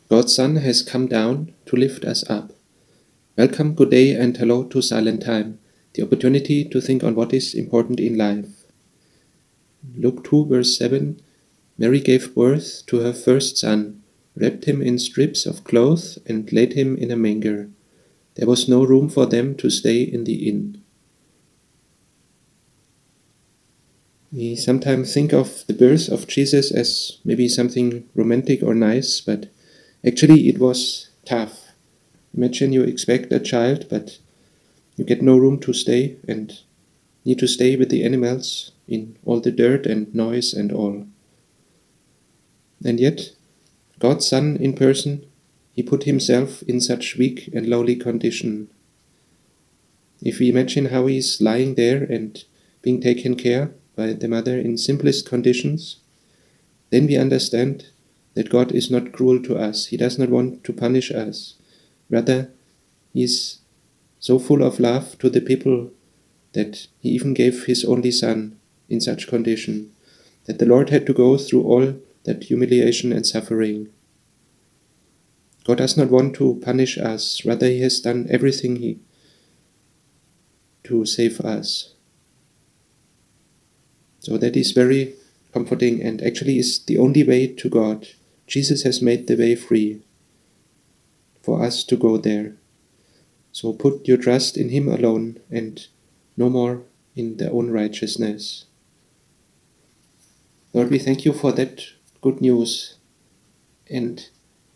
God's Son has come down to lift us up. Welcome, good day, and hello to Silent Time, the opportunity to think on what is important in life. Luke 2, verse 7, Mary gave birth to her first son, wrapped him in strips of cloth, and laid him in a manger. There was no room for them to stay in the inn. We sometimes think of the birth of Jesus as maybe something romantic or nice, but actually it was tough. Imagine you expect a child, but you get no room to stay and need to stay with the animals in all the dirt and noise and all. And yet, God's Son in person, he put himself in such weak and lowly condition. If we imagine how he's lying there and being taken care by the mother in simplest conditions, then we understand that God is not cruel to us. He does not want to punish us. Rather, he is so full of love to the people that he even gave his only son in such condition, that the Lord had to go through all that humiliation and suffering. God does not want to punish us. Rather, he has done everything to save us. So that is very comforting and actually is the only way to God. Jesus has made the way free for us to go there. So put your trust in him alone and no more in their own righteousness. Lord, we thank you for that good news, and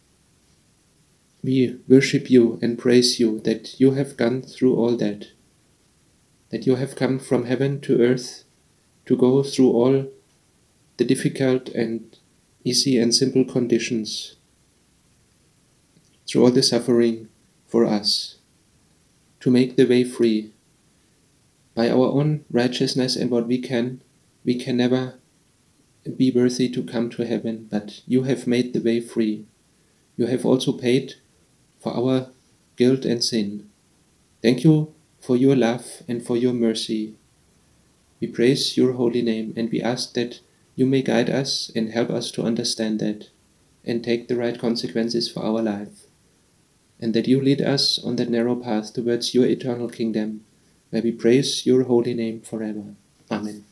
we worship you and praise you that you have gone through all that you have come from heaven to earth to go through all the difficult and easy and simple conditions, through all the suffering for us, to make the way free. By our own righteousness and what we can never be worthy to come to heaven, but you have made the way free. You have also paid for our guilt and sin. Thank you for your love and for your mercy. We praise your holy name and we ask that you may guide us and help us to understand that and take the right consequences for our life, and that you lead us on that narrow path towards your eternal kingdom, where we praise your holy name forever. Amen.